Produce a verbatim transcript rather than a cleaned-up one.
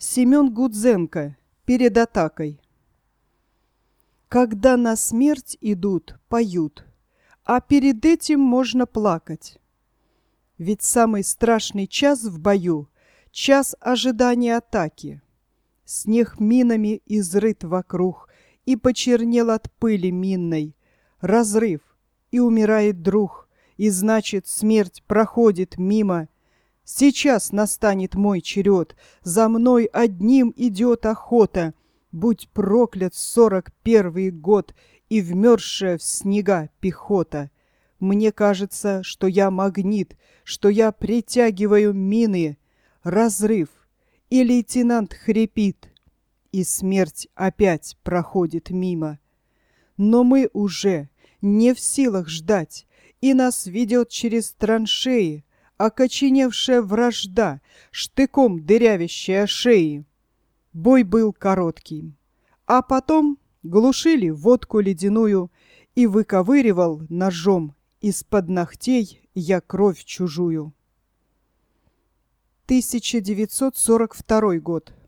Семен Гудзенко. Перед атакой. Когда на смерть идут, поют, а перед этим можно плакать. Ведь самый страшный час в бою — час ожидания атаки. Снег минами изрыт вокруг и почернел от пыли минной. Разрыв, и умирает друг, и значит, смерть проходит мимо. Сейчас настанет мой черед, за мной одним идет охота. Будь проклят сорок первый год и вмерзшая в снега пехота. Мне кажется, что я магнит, что я притягиваю мины. Разрыв, и лейтенант хрипит, и смерть опять проходит мимо. Но мы уже не в силах ждать, и нас ведет через траншеи окоченевшая вражда, штыком дырявящая шеи. Бой был короткий, а потом глушили водку ледяную, и выковыривал ножом из-под ногтей я кровь чужую. тысяча девятьсот сорок второй год.